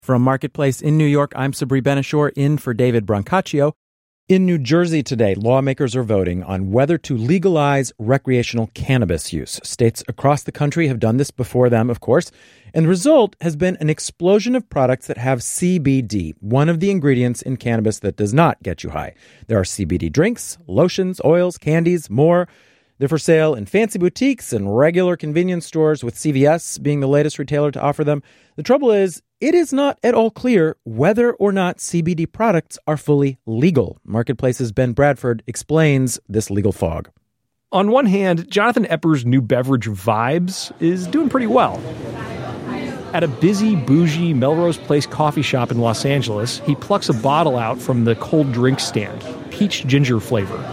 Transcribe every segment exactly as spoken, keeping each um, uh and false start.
From Marketplace in New York, I'm Sabri Ben-Achour, in for David Brancaccio. In New Jersey today, lawmakers are voting on whether to legalize recreational cannabis use. States across the country have done this before them, of course, and the result has been an explosion of products that have C B D, one of the ingredients in cannabis that does not get you high. There are C B D drinks, lotions, oils, candies, more. They're for sale in fancy boutiques and regular convenience stores, with C V S being the latest retailer to offer them. The trouble is, it is not at all clear whether or not C B D products are fully legal. Marketplace's Ben Bradford explains this legal fog. On one hand, Jonathan Epper's new beverage, Vibes, is doing pretty well. At a busy, bougie Melrose Place coffee shop in Los Angeles, he plucks a bottle out from the cold drink stand, peach ginger flavor.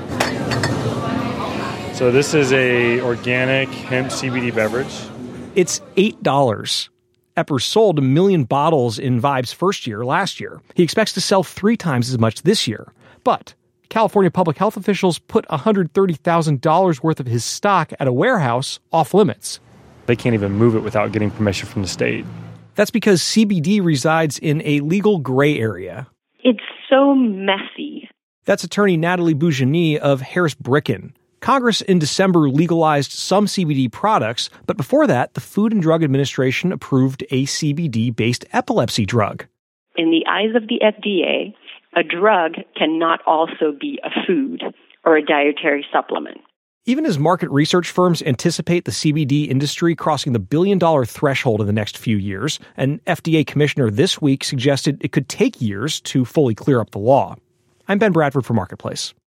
So this is a organic hemp C B D beverage. It's eight dollars. Epper sold a million bottles in Vibes' first year last year. He expects to sell three times as much this year. But California public health officials put one hundred thirty thousand dollars worth of his stock at a warehouse off limits. They can't even move it without getting permission from the state. That's because C B D resides in a legal gray area. It's so messy. That's attorney Natalie Bougeny of Harris Bricken. Congress in December legalized some C B D products, but before that, the Food and Drug Administration approved a C B D-based epilepsy drug. In the eyes of the F D A, a drug cannot also be a food or a dietary supplement. Even as market research firms anticipate the C B D industry crossing the billion-dollar threshold in the next few years, an F D A commissioner this week suggested it could take years to fully clear up the law. I'm Ben Bradford for Marketplace.